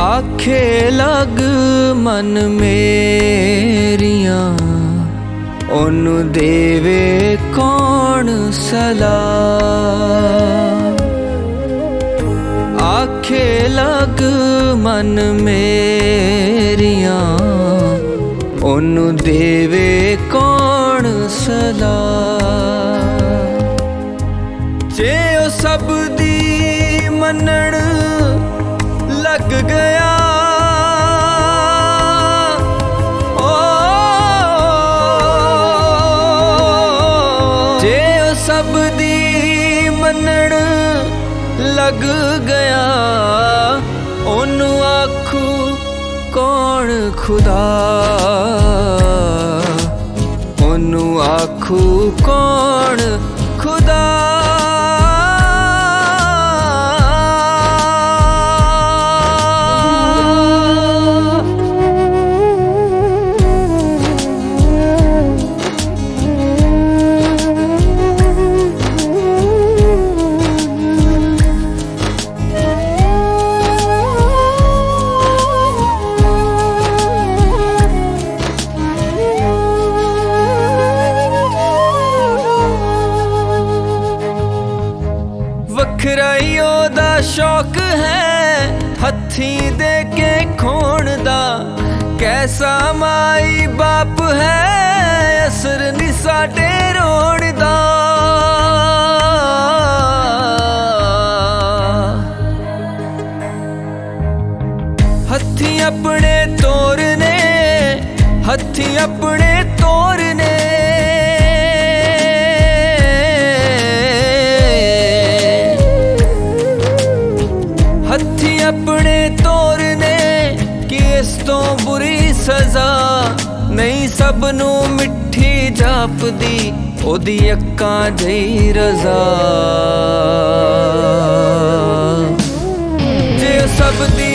आखे लग मन मेरिया ओनू देवे कौन सलाह। आखे लग मन मेरिया ओनू देवे कौन सलाह। जे ओ सब दी मनण लग गया ओ, जे ओ सब दी मनण लग गया ओनू आखू कौन खुदा। ओनू आखू कौन खुदा। वखराई ओदा शौक है हथी दे के खोण दा। कैसा माई बाप है असर नी साडे रोण दा। हथी अपने तोरने हथी अपने तोरने हथी अपने तोरने कि इस तो बुरी सजा नहीं। सबनू मिठी जापदी ओदी अक्कां जही रजा। जे सब दी